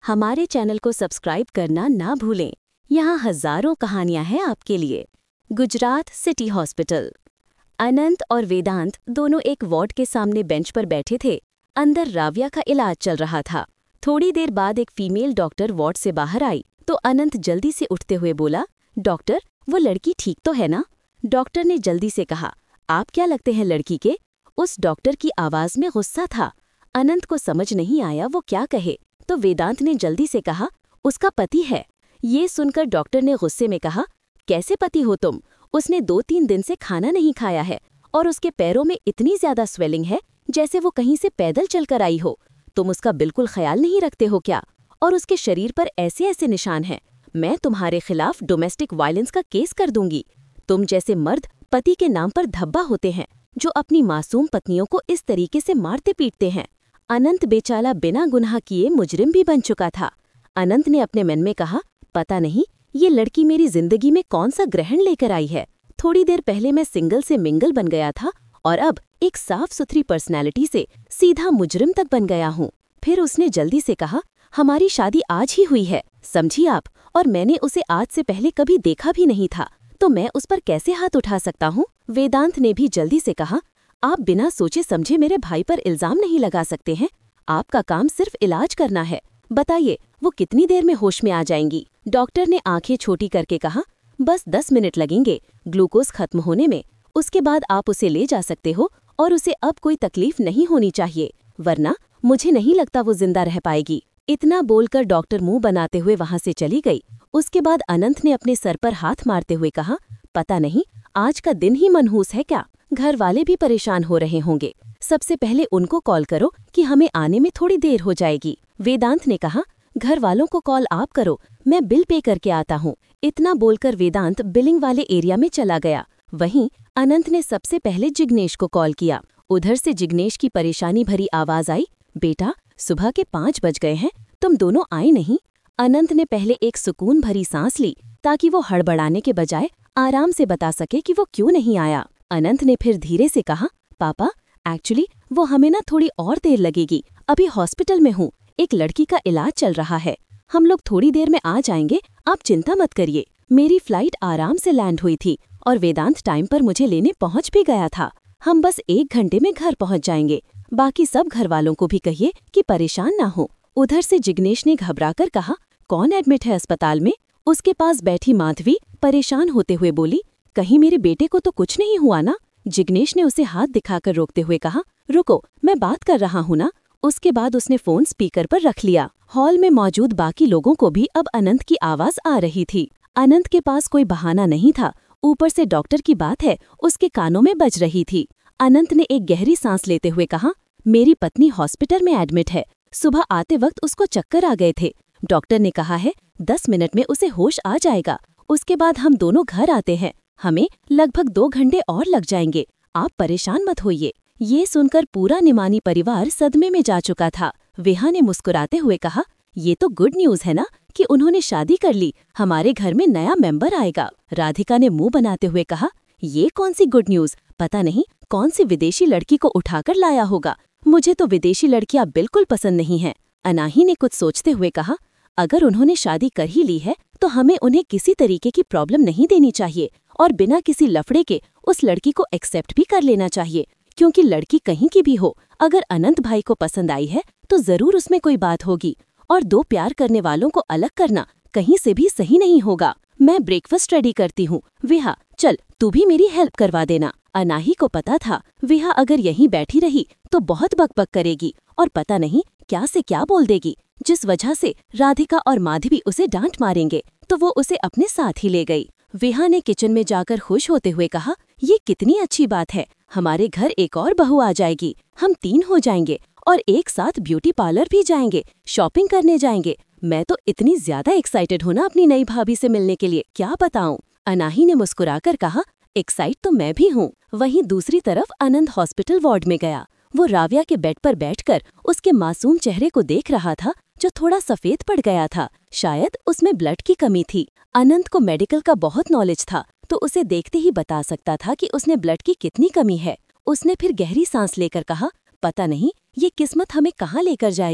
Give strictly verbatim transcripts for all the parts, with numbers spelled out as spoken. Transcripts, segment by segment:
हमारे चैनल को सब्सक्राइब करना ना भूलें। यहाँ हजारों कहानियां हैं आपके लिए। Gujarat city hospital. अनंत और वेदांत दोनों एक वार्ड के सामने बेंच पर बैठे थे। अंदर राव्या का इलाज चल रहा था। थोड़ी देर बाद एक फीमेल डॉक्टर वार्ड से बाहर आई तो अनंत जल्दी से उठते हुए बोला, डॉक्टर, वो लड़की ठीक तो है ना? डॉक्टर ने जल्दी से कहा, आप क्या लगते हैं लड़की के? उस डॉक्टर की आवाज में गुस्सा था। अनंत को समझ नहीं आया वो क्या कहे, तो वेदांत ने जल्दी से कहा, उसका पति है। ये सुनकर डॉक्टर ने गुस्से में कहा, कैसे पति हो तुम? उसने दो तीन दिन से खाना नहीं खाया है और उसके पैरों में इतनी ज्यादा स्वेलिंग है जैसे वो कहीं से पैदल चलकर आई हो। तुम उसका बिल्कुल ख्याल नहीं रखते हो क्या? और उसके शरीर पर ऐसे ऐसे निशान हैं। मैं तुम्हारे खिलाफ डोमेस्टिक वायलेंस का केस कर दूंगी। तुम जैसे मर्द पति के नाम पर धब्बा होते हैं जो अपनी मासूम पत्नियों को इस तरीके से मारते पीटते हैं। अनंत बेचारा बिना गुनाह किए मुजरिम भी बन चुका था। अनंत ने अपने मन में कहा, पता नहीं ये लड़की मेरी जिंदगी में कौन सा ग्रहण लेकर आई है। थोड़ी देर पहले मैं सिंगल से मिंगल बन गया था और अब एक साफ सुथरी पर्सनैलिटी से सीधा मुजरिम तक बन गया हूँ। फिर उसने जल्दी से कहा, हमारी शादी आज ही हुई है, समझी आप, और मैंने उसे आज से पहले कभी देखा भी नहीं था, तो मैं उस पर कैसे हाथ उठा सकता हूँ? वेदांत ने भी जल्दी से कहा, आप बिना सोचे समझे मेरे भाई पर इल्जाम नहीं लगा सकते हैं। आपका काम सिर्फ इलाज करना है। बताइए वो कितनी देर में होश में आ जाएंगी? डॉक्टर ने आंखें छोटी करके कहा, बस दस मिनट लगेंगे ग्लूकोज खत्म होने में। उसके बाद आप उसे ले जा सकते हो और उसे अब कोई तकलीफ नहीं होनी चाहिए, वरना मुझे नहीं लगता वो जिंदा रह पाएगी। इतना बोलकर डॉक्टर मुंह बनाते हुए वहां से चली गई। उसके बाद अनंत ने अपने सर पर हाथ मारते हुए कहा, पता नहीं आज का दिन ही मनहूस है क्या? घर वाले भी परेशान हो रहे होंगे। सबसे पहले उनको कॉल करो कि हमें आने में थोड़ी देर हो जाएगी। वेदांत ने कहा, घर वालों को कॉल आप करो, मैं बिल पे करके आता हूँ। इतना बोलकर वेदांत बिलिंग वाले एरिया में चला गया। वहीं अनंत ने सबसे पहले जिग्नेश को कॉल किया। उधर से जिग्नेश की परेशानी भरी आवाज आई, बेटा सुबह के पाँच बज गए हैं, तुम दोनों आए नहीं। अनंत ने पहले एक सुकून भरी सांस ली ताकि वो हड़बड़ाने के बजाय आराम से बता सके कि वो क्यों नहीं आया। अनंत ने फिर धीरे से कहा, पापा एक्चुअली वो हमें ना थोड़ी और देर लगेगी, अभी हॉस्पिटल में हूँ, एक लड़की का इलाज चल रहा है। हम लोग थोड़ी देर में आ जाएंगे, आप चिंता मत करिए। मेरी फ्लाइट आराम से लैंड हुई थी और वेदांत टाइम पर मुझे लेने पहुँच भी गया था। हम बस एक घंटे में घर पहुँच जाएंगे। बाकी सब घर वालों को भी कहिए कि परेशान ना हो। उधर से जिग्नेश ने घबराकर कहा, कौन एडमिट है अस्पताल में? उसके पास बैठी माधवी परेशान होते हुए बोली, कहीं मेरे बेटे को तो कुछ नहीं हुआ ना? जिग्नेश ने उसे हाथ दिखाकर रोकते हुए कहा, रुको मैं बात कर रहा हूँ ना। उसके बाद उसने फोन स्पीकर पर रख लिया। हॉल में मौजूद बाकी लोगों को भी अब अनंत की आवाज आ रही थी। अनंत के पास कोई बहाना नहीं था, ऊपर से डॉक्टर की बात है उसके कानों में बज रही थी। अनंत ने एक गहरी सांस लेते हुए कहा, मेरी पत्नी हॉस्पिटल में एडमिट है, सुबह आते वक्त उसको चक्कर आ गए थे। डॉक्टर ने कहा है दस मिनट में उसे होश आ जाएगा, उसके बाद हम दोनों घर आते हैं। हमें लगभग दो घंटे और लग जाएंगे, आप परेशान मत होइए। ये सुनकर पूरा निमानी परिवार सदमे में जा चुका था। विहा ने मुस्कुराते हुए कहा, ये तो गुड न्यूज है ना कि उन्होंने शादी कर ली, हमारे घर में नया मेंबर आएगा। राधिका ने मुंह बनाते हुए कहा, ये कौन सी गुड न्यूज? पता नहीं कौन सी विदेशी लड़की को उठाकर लाया होगा। मुझे तो विदेशी लड़कियां बिल्कुल पसंद नहीं हैं। अनाही ने कुछ सोचते हुए कहा, अगर उन्होंने शादी कर ही ली है तो हमें उन्हें किसी तरीके की प्रॉब्लम नहीं देनी चाहिए और बिना किसी लफड़े के उस लड़की को एक्सेप्ट भी कर लेना चाहिए, क्योंकि लड़की कहीं की भी हो, अगर अनंत भाई को पसंद आई है तो जरूर उसमें कोई बात होगी। और दो प्यार करने वालों को अलग करना कहीं से भी सही नहीं होगा। मैं ब्रेकफास्ट रेडी करती हूँ। विहा चल तू भी मेरी हेल्प करवा देना। अनाही को पता था विहा अगर यहीं बैठी रही तो बहुत बकबक करेगी और पता नहीं क्या से क्या बोल देगी, जिस वजह से राधिका और माधवी उसे डांट मारेंगे, तो वो उसे अपने साथ ही ले गई। विहा ने किचन में जाकर खुश होते हुए कहा, ये कितनी अच्छी बात है, हमारे घर एक और बहू आ जाएगी, हम तीन हो जाएंगे और एक साथ ब्यूटी पार्लर भी जाएंगे, शॉपिंग करने जाएंगे। मैं तो इतनी ज्यादा एक्साइटेड हूँ ना अपनी नई भाभी से मिलने के लिए, क्या बताऊं। अनाही ने मुस्कुराकर कहा, एक्साइट तो मैं भी हूँ। वहीं दूसरी तरफ आनंद हॉस्पिटल वार्ड में गया। वो राव्या के बेड पर बैठकर उसके मासूम चेहरे को देख रहा था जो थोड़ा सफेद पड़ गया था। शायद उसमें ब्लड की कमी थी। अनंत को मेडिकल का बहुत नॉलेज था तो उसे देखते ही बता सकता था कि उसने ब्लड की कितनी कमी है। उसने फिर गहरी सांस लेकर कहा, पता नहीं ये किस्मत हमें कहाँ लेकर जाएगी,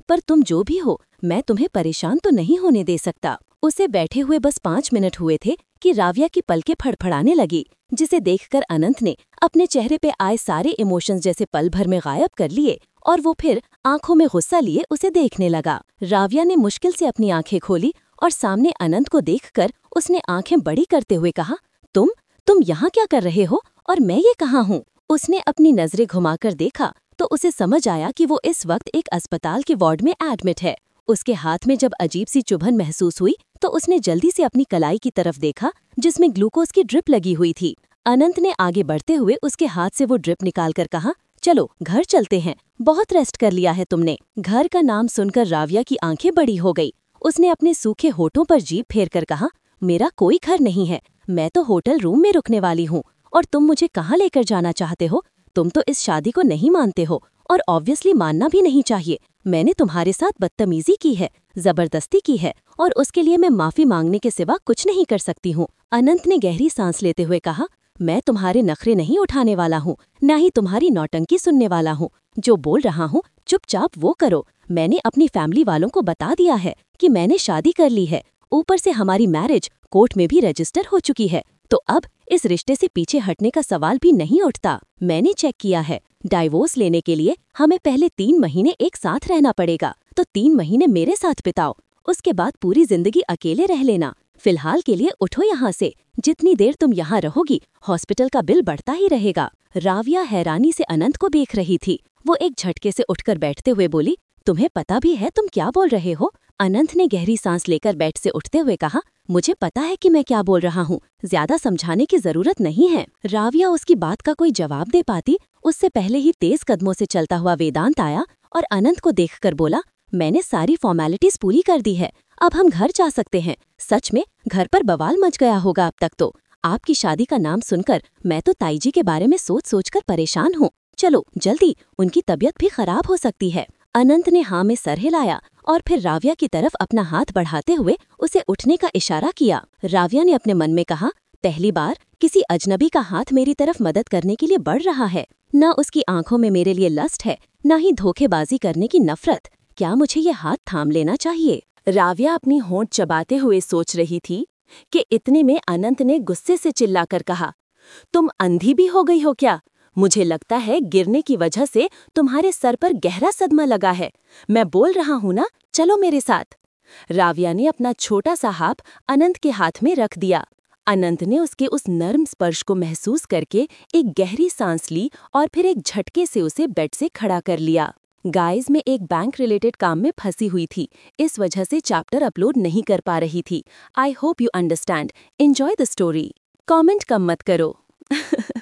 पर तुम जो भी हो, मैं तुम्हें परेशान तो नहीं होने दे सकता। उसे बैठे हुए बस पाँच मिनट हुए थे कि राव्या की पलकें फड़फड़ाने लगी, जिसे देखकर अनंत ने अपने चेहरे पे आए सारे इमोशंस जैसे पल भर में गायब कर लिए और वो फिर आंखों में गुस्सा लिए उसे देखने लगा। राव्या ने मुश्किल से अपनी आंखें खोली और सामने अनंत को देखकर उसने आंखें बड़ी करते हुए कहा, तुम तुम यहाँ क्या कर रहे हो और मैं ये कहाँ हूँ? उसने अपनी नजरें घुमाकर देखा तो उसे समझ आया कि वो इस वक्त एक अस्पताल के वार्ड में एडमिट है। उसके हाथ में जब अजीब सी चुभन महसूस हुई तो उसने जल्दी से अपनी कलाई की तरफ देखा जिसमें ग्लूकोज की ड्रिप लगी हुई थी। अनंत ने आगे बढ़ते हुए उसके हाथ से वो ड्रिप निकालकर कहा, चलो घर चलते हैं, बहुत रेस्ट कर लिया है तुमने। घर का नाम सुनकर राव्या की आंखें बड़ी हो गई। उसने अपने सूखे होठों पर जीभ फेर कर कहा, मेरा कोई घर नहीं है, मैं तो होटल रूम में रुकने वाली हूँ और तुम मुझे कहाँ लेकर जाना चाहते हो? तुम तो इस शादी को नहीं मानते हो और ऑब्वियसली मानना भी नहीं चाहिए। मैंने तुम्हारे साथ बदतमीजी की है, जबरदस्ती की है और उसके लिए मैं माफी मांगने के सिवा कुछ नहीं कर सकती हूँ। अनंत ने गहरी सांस लेते हुए कहा, मैं तुम्हारे नखरे नहीं उठाने वाला हूँ, न ही तुम्हारी नौटंकी सुनने वाला हूँ। जो बोल रहा हूँ चुपचाप वो करो। मैंने अपनी फैमिली वालों को बता दिया है कि मैंने शादी कर ली है, ऊपर से हमारी मैरिज कोर्ट में भी रजिस्टर हो चुकी है, तो अब इस रिश्ते से पीछे हटने का सवाल भी नहीं उठता। मैंने चेक किया है, डाइवोर्स लेने के लिए हमें पहले तीन महीने एक साथ रहना पड़ेगा, तो तीन महीने मेरे साथ बिताओ, उसके बाद पूरी जिंदगी अकेले रह लेना। फिलहाल के लिए उठो यहाँ से, जितनी देर तुम यहाँ रहोगी हॉस्पिटल का बिल बढ़ता ही रहेगा। राव्या हैरानी से अनंत को देख रही थी। वो एक झटके से उठकर बैठते हुए बोली, तुम्हें पता भी है तुम क्या बोल रहे हो? अनंत ने गहरी सांस लेकर बेड से उठते हुए कहा, मुझे पता है कि मैं क्या बोल रहा हूँ, ज्यादा समझाने की जरूरत नहीं है। राव्या उसकी बात का कोई जवाब दे पाती उससे पहले ही तेज कदमों से चलता हुआ वेदांत आया और अनंत को देखकर बोला, मैंने सारी फॉर्मेलिटीज पूरी कर दी है, अब हम घर जा सकते हैं। सच में घर पर बवाल मच गया होगा अब तक तो। आपकी शादी का नाम सुनकर मैं तो ताई जी के बारे में सोच सोचकर परेशान हूँ। चलो जल्दी, उनकी तबीयत भी खराब हो सकती है। अनंत ने हाँ में सर हिलाया और फिर राव्या की तरफ अपना हाथ बढ़ाते हुए उसे उठने का इशारा किया। राव्या ने अपने मन में कहा, पहली बार किसी अजनबी का हाथ मेरी तरफ मदद करने के लिए बढ़ रहा है। न उसकी आंखों में मेरे लिए लस्ट है, न ही धोखेबाजी करने की नफरत। क्या मुझे ये हाथ थाम लेना चाहिए? राव्या अपनी होंठ चबाते हुए सोच रही थी कि इतने में अनंत ने गुस्से से चिल्लाकर कहा, तुम अंधी भी हो गई हो क्या? मुझे लगता है गिरने की वजह से तुम्हारे सर पर गहरा सदमा लगा है। मैं बोल रहा हूँ ना, चलो मेरे साथ। राव्या ने अपना छोटा सा हाथ अनंत के हाथ में रख दिया। अनंत ने उसके उस नर्म स्पर्श को महसूस करके एक गहरी सांस ली और फिर एक झटके से उसे बेड से खड़ा कर लिया। गाइज में एक बैंक रिलेटेड काम में फंसी हुई थी, इस वजह से चैप्टर अपलोड नहीं कर पा रही थी। I hope you understand. Enjoy the story. Comment कम मत करो।